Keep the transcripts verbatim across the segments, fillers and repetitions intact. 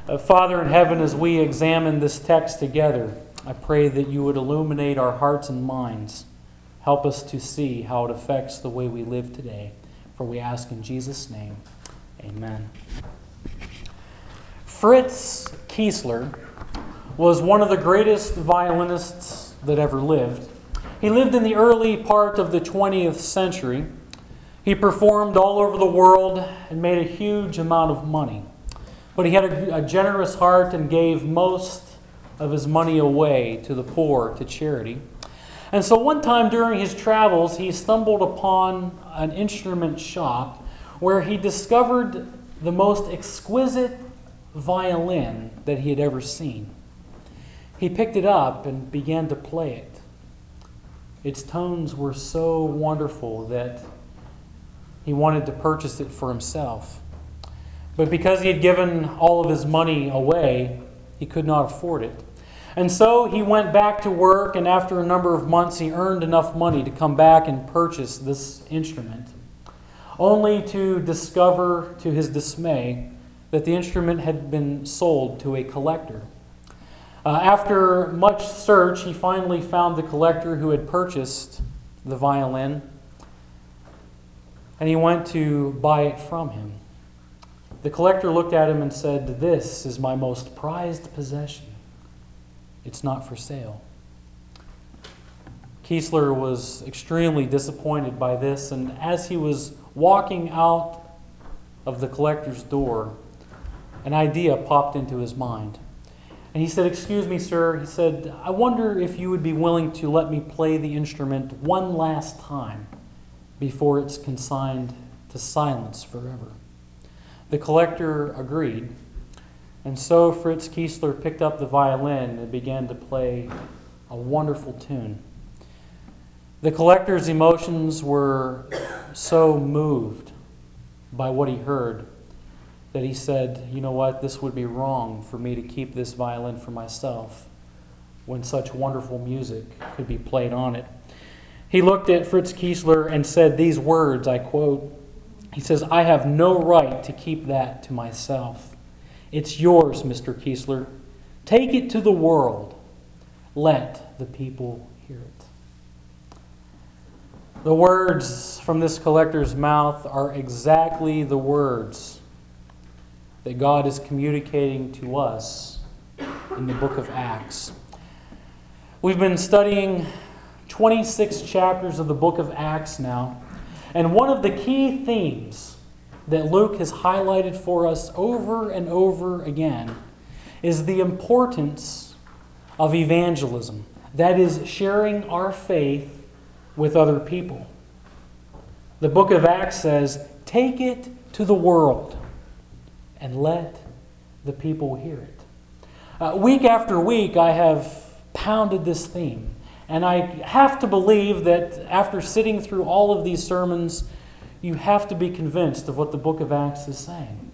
Uh, Father in heaven, as we examine this text together, I pray that you would illuminate our hearts and minds. Help us to see how it affects the way we live today. For we ask in Jesus' name, amen. Fritz Kiesler was one of the greatest violinists that ever lived. He lived in the early part of the twentieth century. He performed all over the world and made a huge amount of money. But he had a, a generous heart and gave most of his money away to the poor, to charity. And so one time during his travels, he stumbled upon an instrument shop where he discovered the most exquisite violin that he had ever seen. He picked it up and began to play it. Its tones were so wonderful that he wanted to purchase it for himself. But because he had given all of his money away, he could not afford it. And so he went back to work, and after a number of months, he earned enough money to come back and purchase this instrument, only to discover, to his dismay, that the instrument had been sold to a collector. Uh, after much search, he finally found the collector who had purchased the violin, and he went to buy it from him. The collector looked at him and said, "This is my most prized possession. It's not for sale." Kiesler was extremely disappointed by this, and as he was walking out of the collector's door, an idea popped into his mind. And he said, "Excuse me, sir," he said, "I wonder if you would be willing to let me play the instrument one last time before it's consigned to silence forever." The collector agreed, and so Fritz Kiesler picked up the violin and began to play a wonderful tune. The collector's emotions were so moved by what he heard that he said, "You know what, this would be wrong for me to keep this violin for myself when such wonderful music could be played on it." He looked at Fritz Kiesler and said these words, I quote, he says, "I have no right to keep that to myself. It's yours, Mister Kiesler. Take it to the world. Let the people hear it." The words from this collector's mouth are exactly the words that God is communicating to us in the book of Acts. We've been studying twenty-six chapters of the book of Acts now, and one of the key themes that Luke has highlighted for us over and over again is the importance of evangelism. That is, sharing our faith with other people. The book of Acts says, "Take it to the world and let the people hear it." Uh, week after week, I have pounded this theme. And I have to believe that after sitting through all of these sermons, you have to be convinced of what the book of Acts is saying.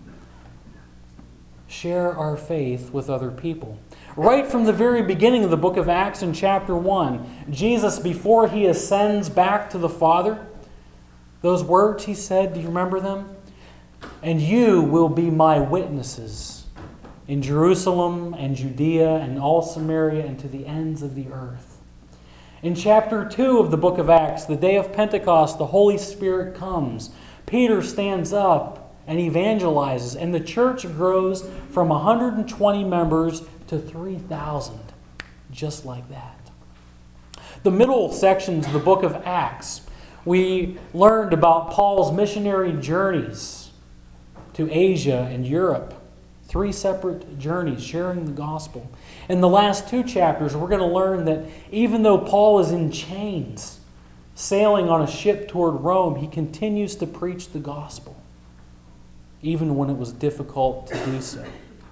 Share our faith with other people. Right from the very beginning of the book of Acts in chapter one, Jesus, before he ascends back to the Father, those words he said, do you remember them? "And you will be my witnesses in Jerusalem and Judea and all Samaria and to the ends of the earth." In chapter two of the book of Acts, the day of Pentecost, the Holy Spirit comes. Peter stands up and evangelizes, and the church grows from one hundred twenty members to three thousand, just like that. The middle sections of the book of Acts, we learned about Paul's missionary journeys to Asia and Europe. Three separate journeys sharing the gospel. In the last two chapters, we're going to learn that even though Paul is in chains, sailing on a ship toward Rome, he continues to preach the gospel, even when it was difficult to do so.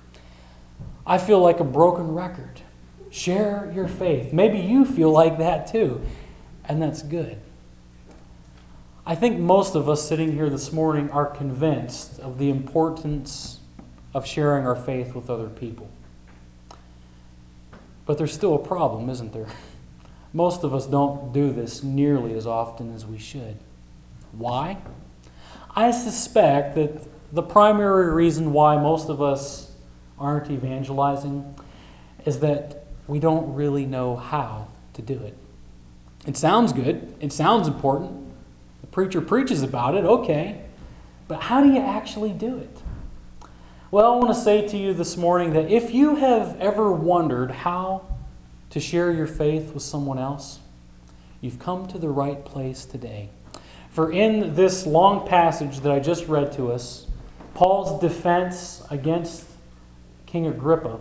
I feel like a broken record. Share your faith. Maybe you feel like that too, and that's good. I think most of us sitting here this morning are convinced of the importance of sharing our faith with other people. But there's still a problem, isn't there? Most of us don't do this nearly as often as we should. Why? I suspect that the primary reason why most of us aren't evangelizing is that we don't really know how to do it. It sounds good. It sounds important. The preacher preaches about it, okay. But how do you actually do it? Well, I want to say to you this morning that if you have ever wondered how to share your faith with someone else, you've come to the right place today. For in this long passage that I just read to us, Paul's defense against King Agrippa,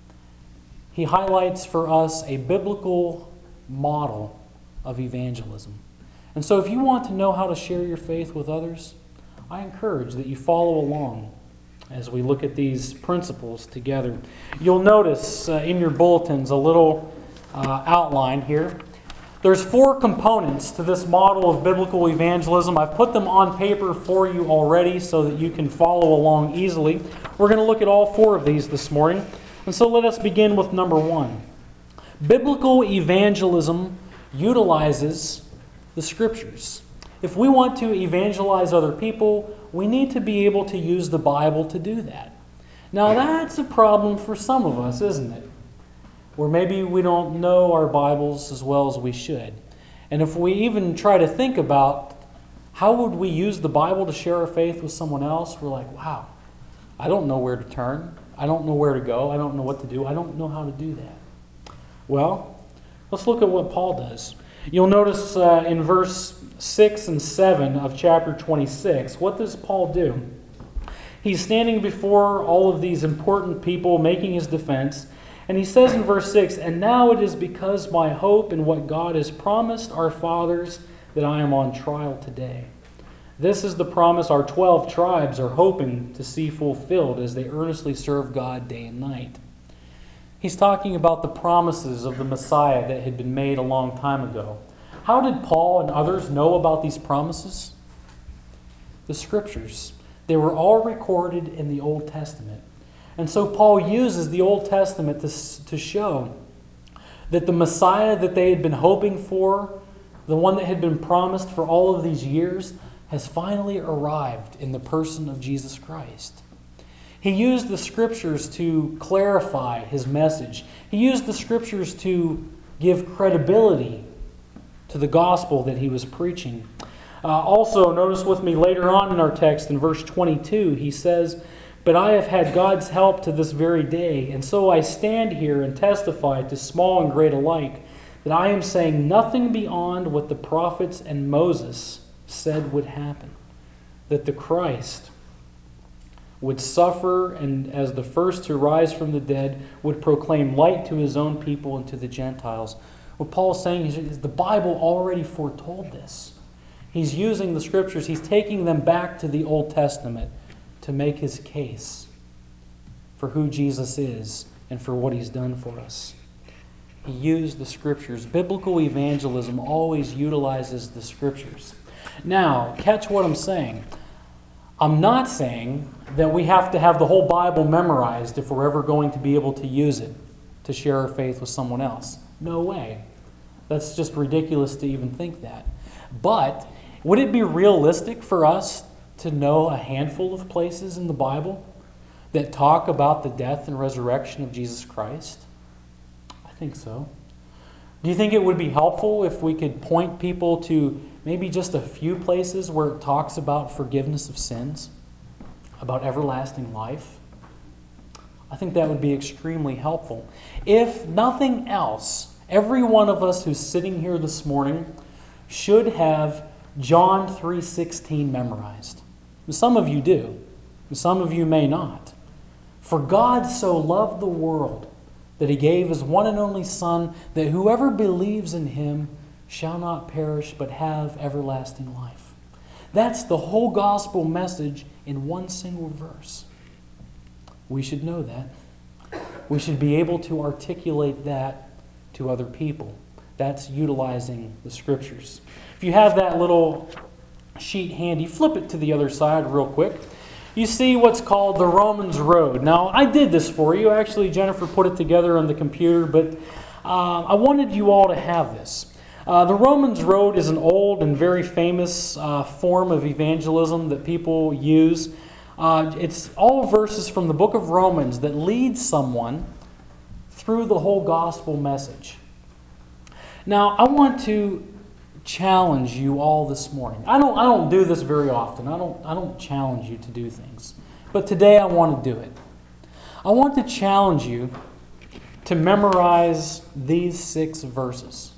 he highlights for us a biblical model of evangelism. And so if you want to know how to share your faith with others, I encourage that you follow along as we look at these principles together. You'll notice uh, in your bulletins a little uh, outline here. There's four components to this model of biblical evangelism. I've put them on paper for you already so that you can follow along easily. We're going to look at all four of these this morning. And so let us begin with number one. Biblical evangelism utilizes the Scriptures. If we want to evangelize other people, we need to be able to use the Bible to do that. Now that's a problem for some of us, isn't it? Where maybe we don't know our Bibles as well as we should. And if we even try to think about how would we use the Bible to share our faith with someone else, we're like, wow, I don't know where to turn. I don't know where to go. I don't know what to do. I don't know how to do that. Well, let's look at what Paul does. You'll notice uh, in verse six and seven of chapter twenty-six, what does Paul do? He's standing before all of these important people making his defense, and he says in verse six, "And now it is because my hope in what God has promised our fathers that I am on trial today. This is the promise our twelve tribes are hoping to see fulfilled as they earnestly serve God day and night." He's talking about the promises of the Messiah that had been made a long time ago. How did Paul and others know about these promises? The Scriptures. They were all recorded in the Old Testament. And so Paul uses the Old Testament to, to show that the Messiah that they had been hoping for, the one that had been promised for all of these years, has finally arrived in the person of Jesus Christ. He used the Scriptures to clarify his message. He used the Scriptures to give credibility to the gospel that he was preaching. Uh, also, notice with me later on in our text in verse twenty-two, he says, "But I have had God's help to this very day, and so I stand here and testify to small and great alike that I am saying nothing beyond what the prophets and Moses said would happen, that the Christ would suffer and as the first to rise from the dead would proclaim light to his own people and to the Gentiles." What Paul's saying is the Bible already foretold this. He's using the Scriptures. He's taking them back to the Old Testament to make his case for who Jesus is and for what he's done for us. He used the Scriptures. Biblical evangelism always utilizes the Scriptures. Now, catch what I'm saying. I'm not saying that we have to have the whole Bible memorized if we're ever going to be able to use it to share our faith with someone else. No way. That's just ridiculous to even think that. But would it be realistic for us to know a handful of places in the Bible that talk about the death and resurrection of Jesus Christ? I think so. Do you think it would be helpful if we could point people to maybe just a few places where it talks about forgiveness of sins, about everlasting life? I think that would be extremely helpful. If nothing else, every one of us who's sitting here this morning should have John three sixteen memorized. Some of you do. Some of you may not. "For God so loved the world that he gave his one and only Son, that whoever believes in him shall not perish but have everlasting life." That's the whole gospel message in one single verse. We should know that. We should be able to articulate that to other people. That's utilizing the Scriptures. If you have that little sheet handy, flip it to the other side real quick. You see what's called the Romans Road. Now, I did this for you. Actually, Jennifer put it together on the computer, but uh, I wanted you all to have this. Uh, the Romans Road is an old and very famous uh, form of evangelism that people use. Uh, it's all verses from the book of Romans that lead someone through the whole gospel message. Now, I want to challenge you all this morning. I don't I don't do this very often. I don't I don't challenge you to do things. But today I want to do it. I want to challenge you to memorize these six verses,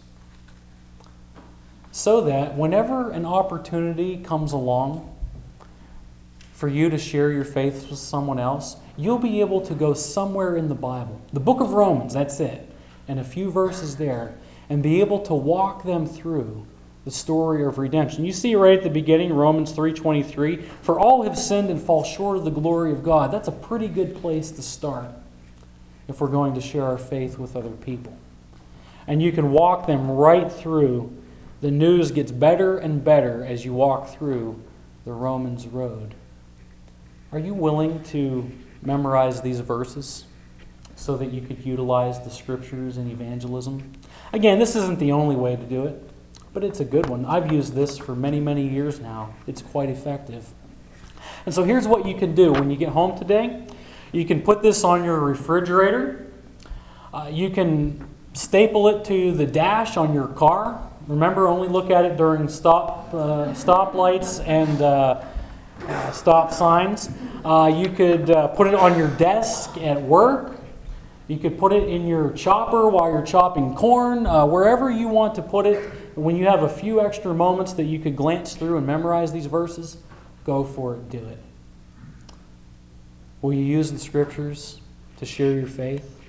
so that whenever an opportunity comes along for you to share your faith with someone else, you'll be able to go somewhere in the Bible, the book of Romans, that's it, and a few verses there, and be able to walk them through the story of redemption. You see right at the beginning, Romans three twenty-three, for all have sinned and fall short of the glory of God. That's a pretty good place to start if we're going to share our faith with other people. And you can walk them right through. The news gets better and better as you walk through the Romans road. Are you willing to memorize these verses so that you could utilize the Scriptures in evangelism? Again, this isn't the only way to do it, but it's a good one. I've used this for many, many years now. It's quite effective. And so here's what you can do when you get home today. You can put this on your refrigerator. Uh, you can staple it to the dash on your car. Remember, only look at it during stop uh, stop lights and uh, uh, stop signs. Uh, you could uh, put it on your desk at work. You could put it in your chopper while you're chopping corn. Uh, wherever you want to put it, when you have a few extra moments that you could glance through and memorize these verses, go for it, do it. Will you use the Scriptures to share your faith?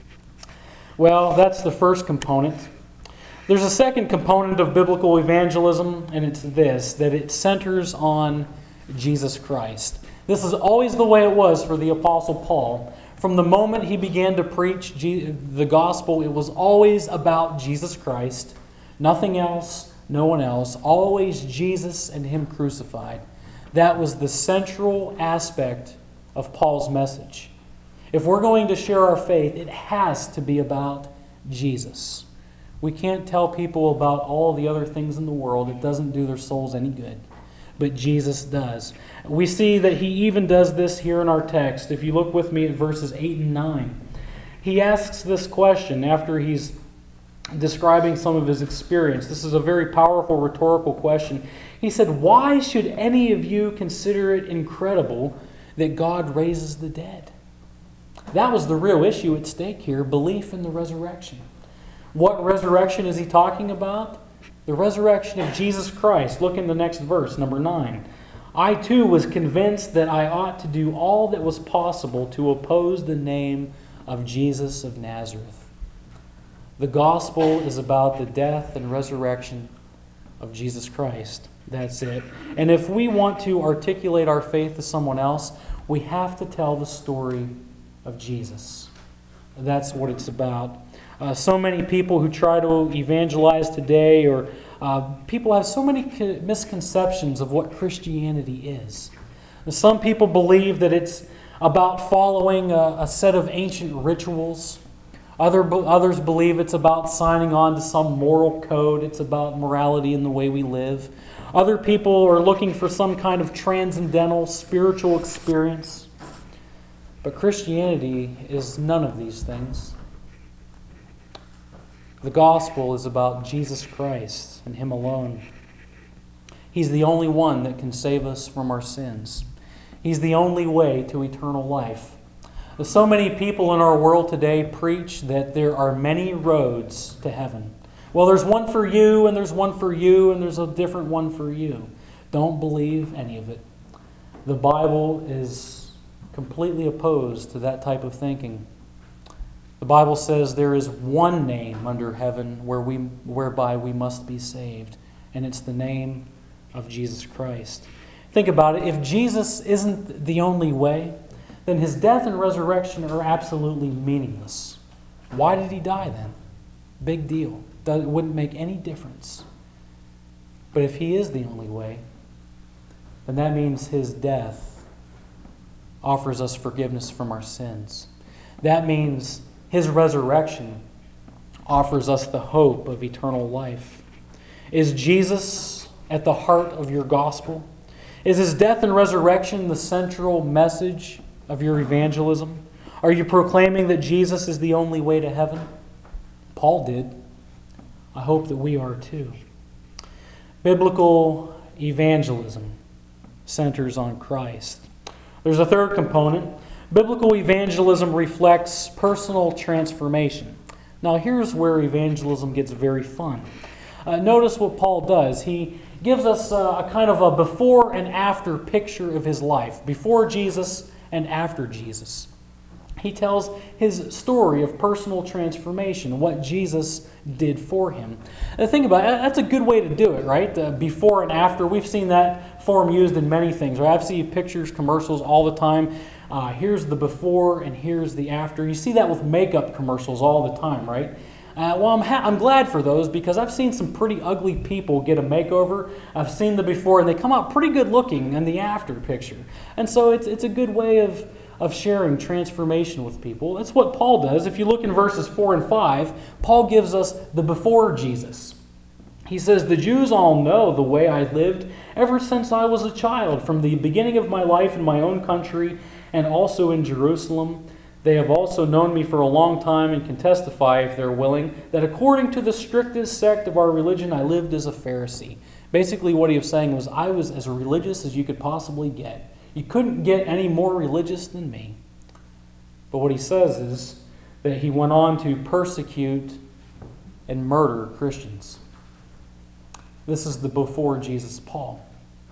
Well, that's the first component. There's a second component of biblical evangelism, and it's this, that it centers on Jesus Christ. This is always the way it was for the Apostle Paul. From the moment he began to preach the gospel, it was always about Jesus Christ. Nothing else, no one else. Always Jesus and Him crucified. That was the central aspect of Paul's message. If we're going to share our faith, it has to be about Jesus. We can't tell people about all the other things in the world. It doesn't do their souls any good. But Jesus does. We see that He even does this here in our text. If you look with me at verses eight and nine, He asks this question after He's describing some of His experience. This is a very powerful rhetorical question. He said, "Why should any of you consider it incredible that God raises the dead?" That was the real issue at stake here, belief in the resurrection. What resurrection is He talking about? The resurrection of Jesus Christ. Look in the next verse, number nine. "I too was convinced that I ought to do all that was possible to oppose the name of Jesus of Nazareth." The gospel is about the death and resurrection of Jesus Christ. That's it. And if we want to articulate our faith to someone else, we have to tell the story of Jesus. That's what it's about. Uh, so many people who try to evangelize today, or uh, people have so many co- misconceptions of what Christianity is. Some people believe that it's about following a, a set of ancient rituals. Other, others believe it's about signing on to some moral code. It's about morality in the way we live. Other people are looking for some kind of transcendental spiritual experience. But Christianity is none of these things. The gospel is about Jesus Christ and Him alone. He's the only one that can save us from our sins. He's the only way to eternal life. So many people in our world today preach that there are many roads to heaven. Well, there's one for you, and there's one for you, and there's a different one for you. Don't believe any of it. The Bible is completely opposed to that type of thinking. The Bible says there is one name under heaven where we, whereby we must be saved, and it's the name of Jesus Christ. Think about it. If Jesus isn't the only way, then His death and resurrection are absolutely meaningless. Why did He die then? Big deal. It wouldn't make any difference. But if He is the only way, then that means His death offers us forgiveness from our sins. That means His resurrection offers us the hope of eternal life. Is Jesus at the heart of your gospel? Is his death and resurrection the central message of your evangelism? Are you proclaiming that Jesus is the only way to heaven? Paul did. I hope that we are too. Biblical evangelism centers on Christ. There's a third component. Biblical evangelism reflects personal transformation. Now here's where evangelism gets very fun. Uh, notice what Paul does. He gives us uh, a kind of a before and after picture of his life. Before Jesus and after Jesus. He tells his story of personal transformation, what Jesus did for him. And think about it, that's a good way to do it, right? Uh, before and after. We've seen that form used in many things. Right? I've seen pictures, commercials all the time. Uh, here's the before and here's the after. You see that with makeup commercials all the time, right? Uh, well, I'm, ha- I'm glad for those because I've seen some pretty ugly people get a makeover. I've seen the before and they come out pretty good looking in the after picture. And so it's it's a good way of of sharing transformation with people. That's what Paul does. If you look in verses four and five, Paul gives us the before Jesus. He says, "The Jews all know the way I lived ever since I was a child, from the beginning of my life in my own country and also in Jerusalem. They have also known me for a long time and can testify, if they're willing, that according to the strictest sect of our religion, I lived as a Pharisee." Basically what he was saying was, I was as religious as you could possibly get. You couldn't get any more religious than me. But what he says is that he went on to persecute and murder Christians. This is the before Jesus Paul.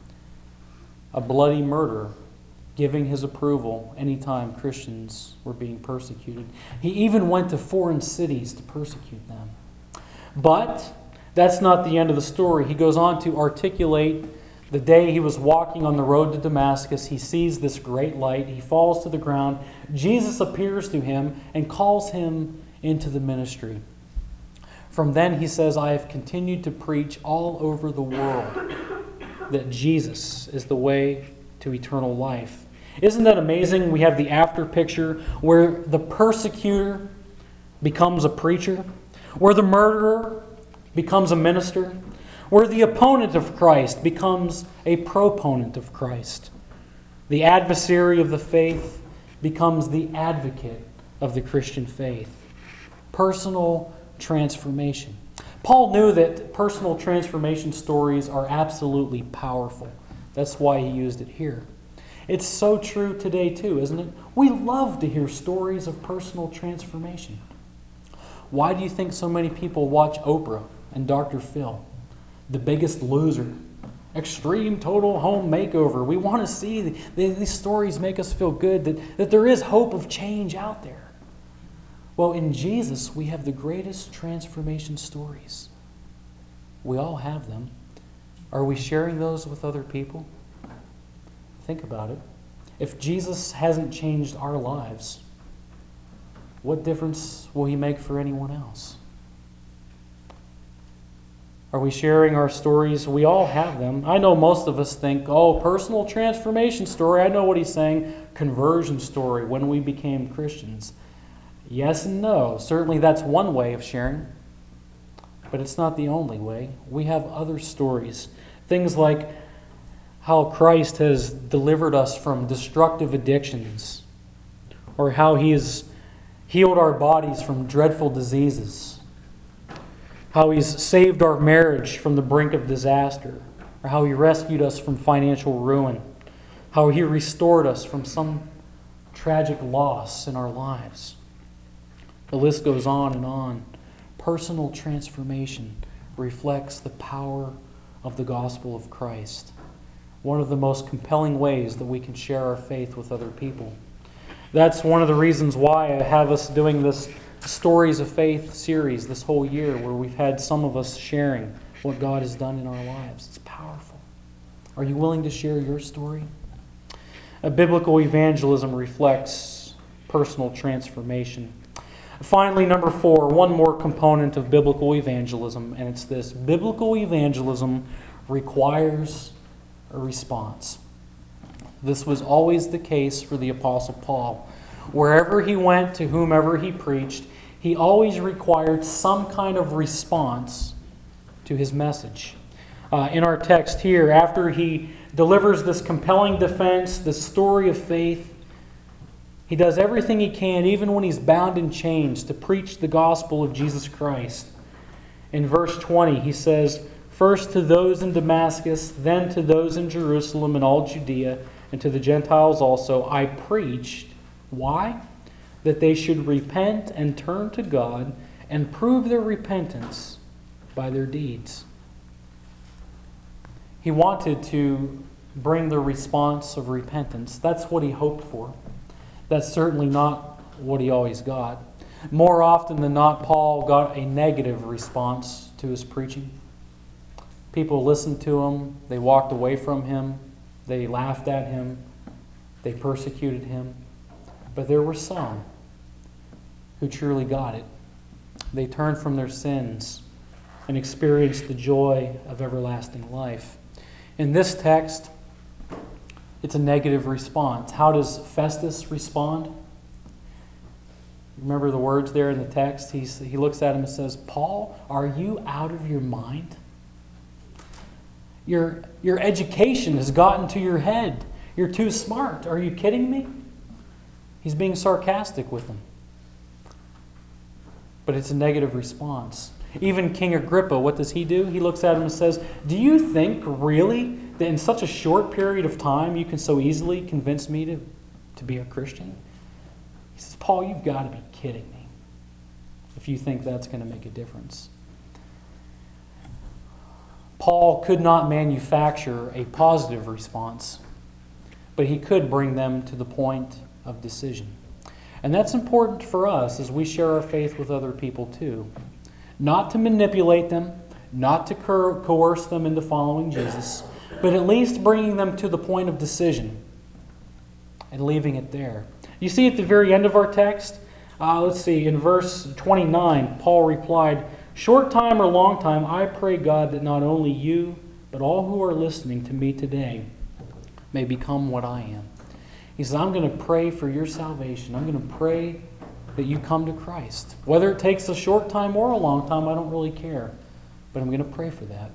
A bloody murderer, giving his approval anytime Christians were being persecuted. He even went to foreign cities to persecute them. But that's not the end of the story. He goes on to articulate the day he was walking on the road to Damascus. He sees this great light. He falls to the ground. Jesus appears to him and calls him into the ministry. From then, he says, I have continued to preach all over the world that Jesus is the way to eternal life. Isn't that amazing? We have the after picture where the persecutor becomes a preacher, where the murderer becomes a minister, where the opponent of Christ becomes a proponent of Christ. The adversary of the faith becomes the advocate of the Christian faith. Personal transformation. Paul knew that personal transformation stories are absolutely powerful. That's why he used it here. It's so true today too, isn't it? We love to hear stories of personal transformation. Why do you think so many people watch Oprah and Doctor Phil? The Biggest Loser, Extreme Total Home Makeover. We want to see these stories make us feel good, that, that there is hope of change out there. Well, in Jesus, we have the greatest transformation stories. We all have them. Are we sharing those with other people? Think about it. If Jesus hasn't changed our lives, what difference will he make for anyone else? Are we sharing our stories? We all have them. I know most of us think, oh, personal transformation story. I know what he's saying. Conversion story, when we became Christians. Yes and no. Certainly that's one way of sharing. But it's not the only way. We have other stories. Things like how Christ has delivered us from destructive addictions, or how he has healed our bodies from dreadful diseases, how he's saved our marriage from the brink of disaster, or how he rescued us from financial ruin, how he restored us from some tragic loss in our lives. The list goes on and on. Personal transformation reflects the power of the gospel of Christ. One of the most compelling ways that we can share our faith with other people. That's one of the reasons why I have us doing this Stories of Faith series this whole year, where we've had some of us sharing what God has done in our lives. It's powerful. Are you willing to share your story? A biblical evangelism reflects personal transformation. Finally, number four, one more component of biblical evangelism, and it's this. Biblical evangelism requires a response. This was always the case for the Apostle Paul. Wherever he went, to whomever he preached, he always required some kind of response to his message. Uh, in our text here, after he delivers this compelling defense, this story of faith. He does everything he can, even when he's bound in chains, to preach the gospel of Jesus Christ. In verse twenty, he says, "First to those in Damascus, then to those in Jerusalem and all Judea, and to the Gentiles also, I preached." Why? That they should repent and turn to God and prove their repentance by their deeds. He wanted to bring the response of repentance. That's what he hoped for. That's certainly not what he always got. More often than not, Paul got a negative response to his preaching. People listened to him, they walked away from him, they laughed at him, they persecuted him. But there were some who truly got it. They turned from their sins and experienced the joy of everlasting life. In this text, it's a negative response. How does Festus respond? Remember the words there in the text? He's, he looks at him and says, "Paul, are you out of your mind? Your, your education has gotten to your head. You're too smart. Are you kidding me?" He's being sarcastic with him. But it's a negative response. Even King Agrippa, what does he do? He looks at him and says, "Do you think really that in such a short period of time you can so easily convince me to, to be a Christian?" He says, "Paul, you've got to be kidding me if you think that's going to make a difference." Paul could not manufacture a positive response, but he could bring them to the point of decision. And that's important for us as we share our faith with other people too. Not to manipulate them, not to co- coerce them into following Jesus, but at least bringing them to the point of decision and leaving it there. You see at the very end of our text, uh, let's see, in verse twenty-nine, Paul replied, "Short time or long time, I pray God that not only you, but all who are listening to me today may become what I am." He says, "I'm going to pray for your salvation. I'm going to pray that you come to Christ. Whether it takes a short time or a long time, I don't really care. But I'm going to pray for that."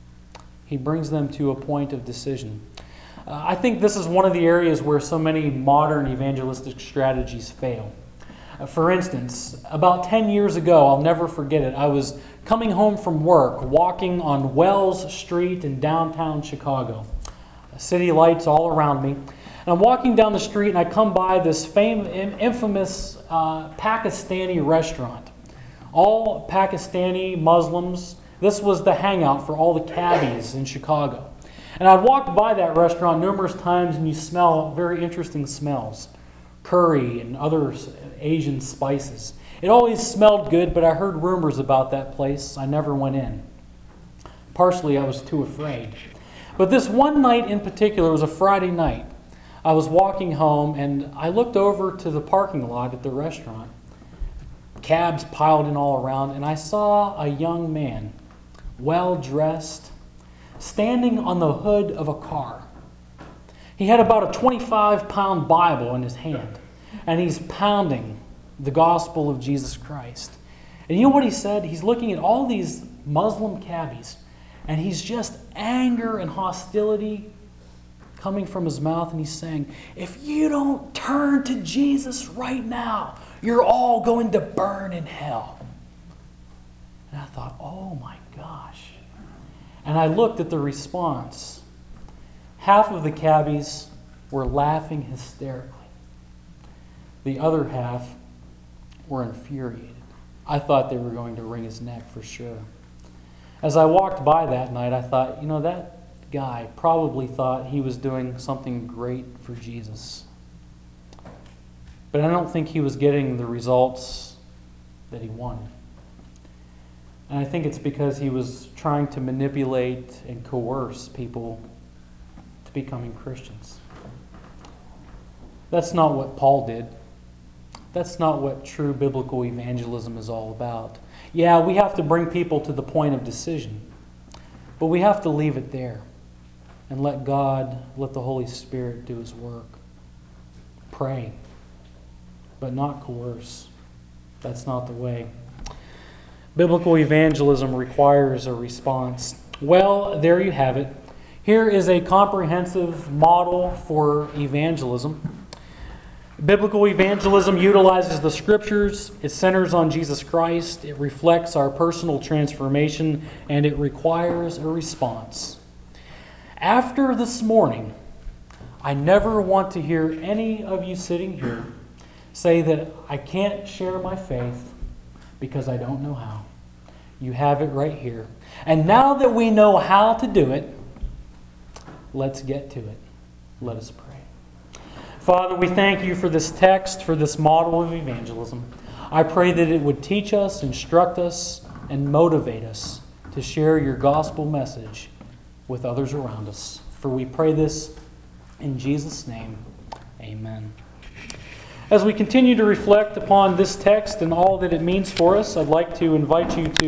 He brings them to a point of decision. Uh, I think this is one of the areas where so many modern evangelistic strategies fail. Uh, for instance, about ten years ago, I'll never forget it, I was coming home from work, walking on Wells Street in downtown Chicago. City lights all around me. And I'm walking down the street and I come by this famous, infamous uh, Pakistani restaurant. All Pakistani Muslims. This was the hangout for all the cabbies in Chicago. And I'd walked by that restaurant numerous times and you smell very interesting smells. Curry and other Asian spices. It always smelled good, but I heard rumors about that place. I never went in. Partially, I was too afraid. But this one night in particular, it was a Friday night. I was walking home and I looked over to the parking lot at the restaurant. Cabs piled in all around, and I saw a young man, well-dressed, standing on the hood of a car. He had about a twenty-five pound Bible in his hand, and he's pounding the gospel of Jesus Christ. And you know what he said? He's looking at all these Muslim cabbies, and he's just anger and hostility coming from his mouth, and he's saying, "If you don't turn to Jesus right now, you're all going to burn in hell." And I thought, oh my gosh. And I looked at the response. Half of the cabbies were laughing hysterically. The other half were infuriated. I thought they were going to wring his neck for sure. As I walked by that night, I thought, you know, that guy probably thought he was doing something great for Jesus. But I don't think he was getting the results that he wanted. And I think it's because he was trying to manipulate and coerce people to becoming Christians. That's not what Paul did. That's not what true biblical evangelism is all about. Yeah, we have to bring people to the point of decision, but we have to leave it there and let God, let the Holy Spirit do His work. Pray, but not coerce. That's not the way. Biblical evangelism requires a response. Well, there you have it. Here is a comprehensive model for evangelism. Biblical evangelism utilizes the Scriptures, it centers on Jesus Christ, it reflects our personal transformation, and it requires a response. After this morning, I never want to hear any of you sitting here say that I can't share my faith because I don't know how. You have it right here. And now that we know how to do it, let's get to it. Let us pray. Father, we thank you for this text, for this model of evangelism. I pray that it would teach us, instruct us, and motivate us to share your gospel message with others around us. For we pray this in Jesus' name. Amen. As we continue to reflect upon this text and all that it means for us, I'd like to invite you to